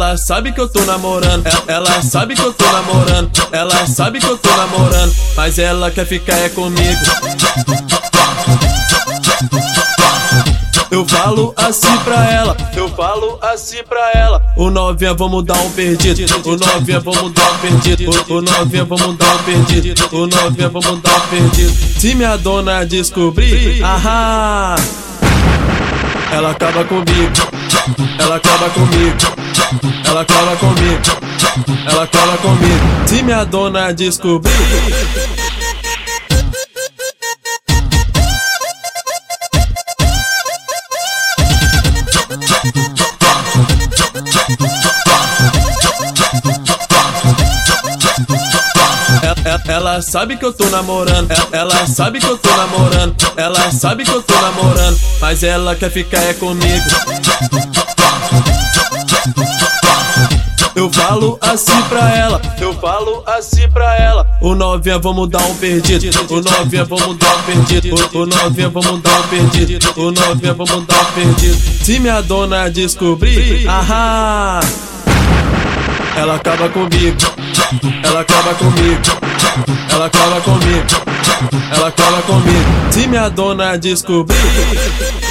Ela sabe que eu tô namorando, ela sabe que eu tô namorando, ela sabe que eu tô namorando, mas ela quer ficar é comigo. Eu falo assim pra ela, eu falo assim pra ela. O novinha, vamos dar um perdido. O novinha, vamos dar um perdido. O novinha, vamos dar um perdido. O novinha, vamos dar um perdido. Se minha dona descobrir, ahá, ela acaba comigo. Ela acaba comigo. Ela acaba comigo. Ela acaba comigo. Se minha dona descobrir, ela sabe que eu tô namorando, ela sabe que eu tô namorando, ela sabe que eu tô namorando, mas ela quer ficar é comigo. Eu falo assim pra ela, eu falo assim pra ela. O novinha, vamos dar um perdido. O novinha, vamos dar um perdido. O novinha, vamos dar um perdido. O novinha, vamos dar um perdido. Se minha dona descobrir, ahá, ela acaba comigo. Ela acaba comigo. Ela acaba comigo. Ela acaba comigo. Se minha dona descobrir,